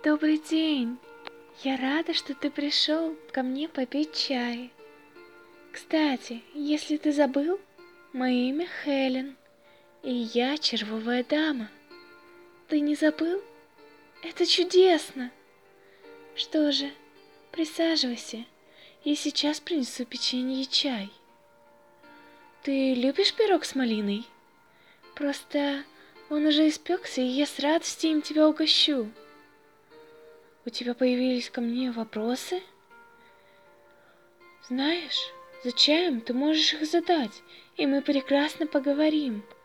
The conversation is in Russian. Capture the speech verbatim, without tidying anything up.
Добрый день! Я рада, что ты пришел ко мне попить чай. Кстати, если ты забыл, мое имя Хелен, и я червовая дама. Ты не забыл? Это чудесно! Что же, присаживайся, я сейчас принесу печенье и чай. Ты любишь пирог с малиной? Просто он уже испекся, и я с радостью им тебя угощу. У тебя появились ко мне вопросы? Знаешь, за чаем ты можешь их задать, и мы прекрасно поговорим.